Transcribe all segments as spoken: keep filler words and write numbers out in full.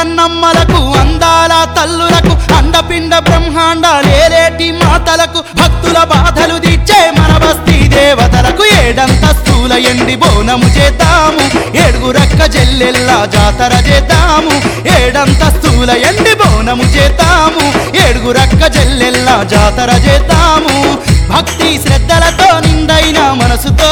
అంజన్నమ్మలకు అందాల తల్లులకు అండపిండ బ్రహ్మాండాలేటి మాతలకు భక్తుల బాధలు తీర్చే మన బస్తీ దేవతలకు ఏడంతస్తుల ఎండి బోనము చేద్దాము ఏడుగురక్క జల్లెల్లా జాతర చేద్దాము ఏడంతస్తుల ఎండి బోనము చేద్దాము ఏడుగురక్క జల్లెల్లా జాతర చేద్దాము భక్తి శ్రద్ధలతో నిండైన మనసుతో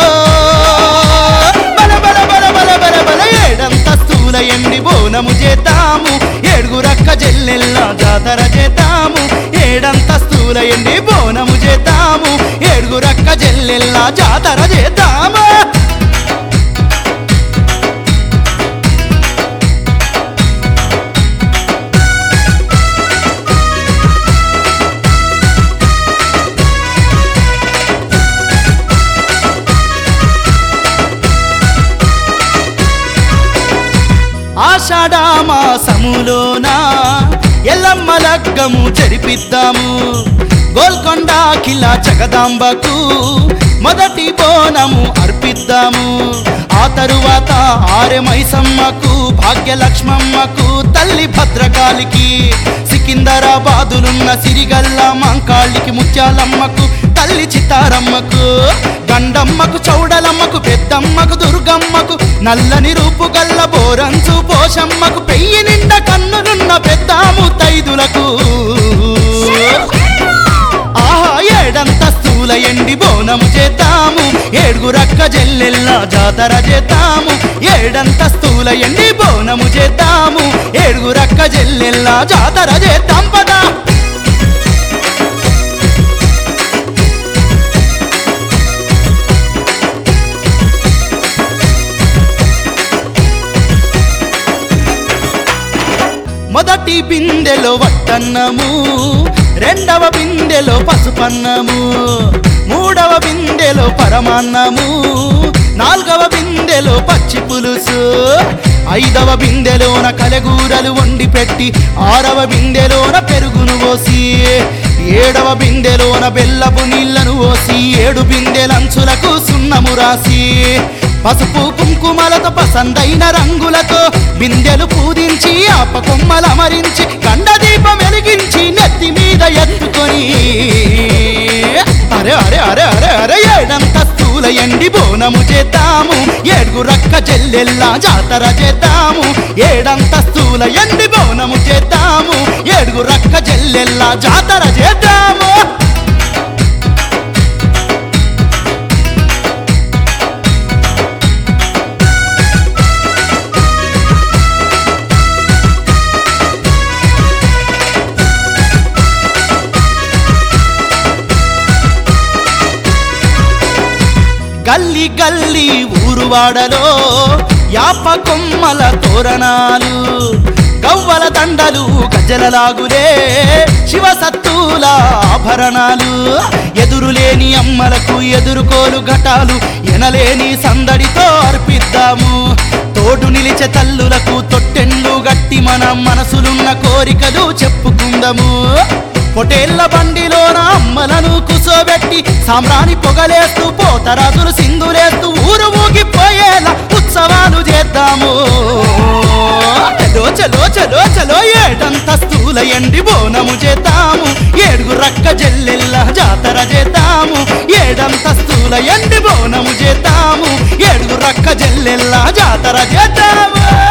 బల బల బల బల బల బల ఏడంతస్తుల ఎండి బోనము చేద్దాము ఏడుగురక్క జల్లెల్లా జాతర చేద్దాము ఏడంతస్తుల ఎండి బోనము చేద్దాము ఏడుగురక్క జల్లెల్లా జాతర చేద్దాము ఆషాఢమాసములోన ఎల్లమ్మ లగ్గము జరిపిద్దాము గోల్కొండ కిలా జగదాంబకు మొదటి బోనము అర్పిద్దాము ఆ తరువాత ఆరెమైసమ్మకు భాగ్యలక్ష్మమ్మకు తల్లి భద్రకాళికి సికిందరాబాదులున్న సిరిగల్ల మంకాళికి ముత్యాలమ్మకు తల్లి చిత్తారమ్మకు గండమ్మకు చౌడలమ్మకు పెద్దమ్మకు దుర్గమ్మకు నల్లని రూపు గల్ల బోరంచు పోషమ్మకు పెయ్యి నిండా కన్నులున్న పెద్దాము తైదులకు ఆహా ఏడంతస్తుల ఎండి బోనము చేద్దాము ఏడుగురక్క జల్లెల్లా జాతర చేద్దాము ఏడంతస్తుల ఎండి బోనము చేద్దాము ఏడుగురక్క జల్లెల్లా జాతర చేద్దాం పదా మొదటి బిందెలో వట్టన్నము రెండవ బిందెలో పసుపన్నము మూడవ బిందెలో పరమాన్నము నాలుగవ బిందెలో పచ్చి పులుసు ఐదవ బిందెలోన కలగూరలు వండి పెట్టి ఆరవ బిందెలోన పెరుగును పోసి ఏడవ బిందెలోన బెల్లపు నీళ్లను పోసి ఏడు బిందెలంచులకు సున్నము రాసి పసుపు కుంకుమలతో పసందైన రంగులతో బిందెలు పూజించి ఆప కొమ్మల మరించి గండ దీపం వెలిగించి నెత్తి మీద ఎత్తుకొని అరే అరే అరే అరే అరే ఏడంతస్తుల ఎండి బోనము చేద్దాము ఏడుగురక్క జల్లెల్లా జాతర చేద్దాము ఏడంతస్తుల ఎండి బోనము చేద్దాము ఏడుగురక్క జల్లెల్లా జాతర చేద్దాము గల్లి గల్లి ఊరువాడలో యాప కొమ్మల తోరణాలు గవ్వల దండలు గజలలాగులే శివసత్తుల ఆభరణాలు ఎదురులేని అమ్మలకు ఎదురుకోలు ఘటాలు ఎనలేని సందడితో అర్పిద్దాము తోడు నిలిచే తల్లులకు తొట్టెండ్లు గట్టి మన మనసులున్న కోరికలు చెప్పుకుందాము పొటేళ్ల బండిలోన అమ్మలను కుసోబెట్టి సామ్రాణి పొగలేస్తూ పోతరాజులు సింధులేస్తూ ఊరు ఊగిపోయేలా ఉత్సవాలు చేద్దాము చలో చలో చలో చలో ఏడంతస్తుల ఎండి బోనము చేద్దాము ఏడుగురక్క జల్లెల్లా జాతర చేద్దాము ఏడంతస్తుల ఎండి బోనము చేద్దాము ఏడుగురక్క జల్లెల్లా జాతర చేద్దాము